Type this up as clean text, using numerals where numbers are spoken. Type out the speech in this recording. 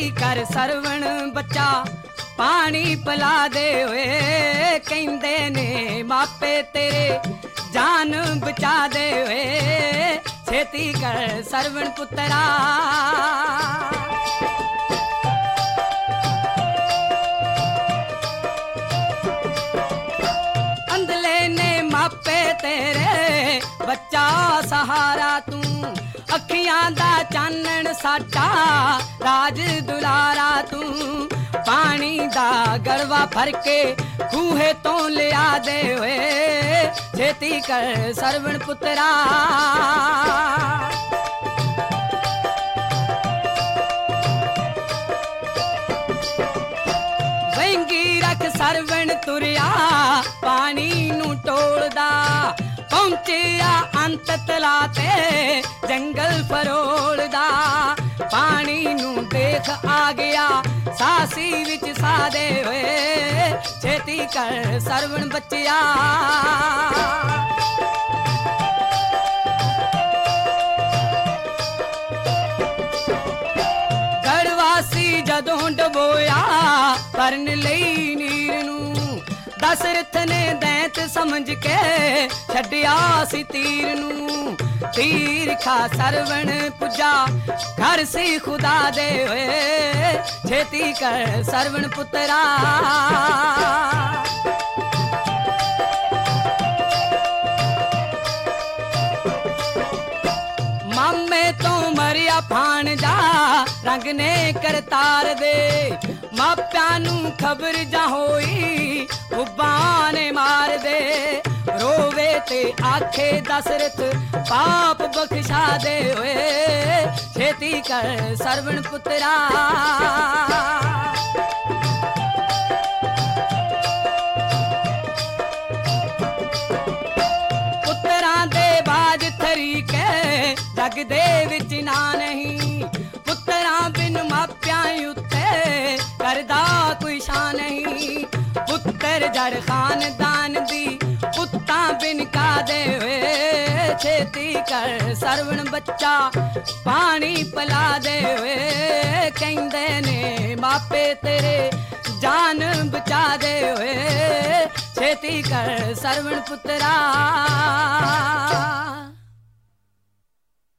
छेती कर सरवण बच्चा पानी पिला दे ओए कहंदे ने मापे तेरे जान बचा दे ओए छेती कर सरवण पुत्रा अंधले ने मापे तेरे बच्चा सहारा तू अखियां दा चानण साडा राज दुलारा तू पानी दा गड़वा भर के खूहे तो लिया दे ओए छेती कर सरवण पुत्रा वेंगी रख सरवण तुरिया पानी नू टोलदा पहुंचिया अंत तला ते जंगल फरोलदा पानी नू देख आ गया सासी विच सा दे होए छेती कर सरवण बच्चिया गढ़वासी जदों डबोया भरन लई नीर नू दशरथ ने दैंत समझ के छड्डिया सी तीर नू तीर खा सरवण पुजा घर सी खुदा दे होए छेती कर सरवण पुत्रा मामे तो मरिया फान जा रंग ने करतार दे माप्या नू खबर जा होई बुब्बा ने मार दे रोवे ते आखे दशरथ पाप बख्शा दे होए छेती कर सरवण पुत्रा पुत्रा दे बाज थरी के जग दे विच ना नहीं पुत्रा बिन माप्या उत्ते करदा कोई शान नहीं पुत्र जड़ खानदान दी पुत्ता बिन का दे हुए छेती कर सरवण बच्चा पानी पिला दे हुए कहंदे ने मापे तेरे जान बचा दे हुए छेती कर सरवण पुत्रा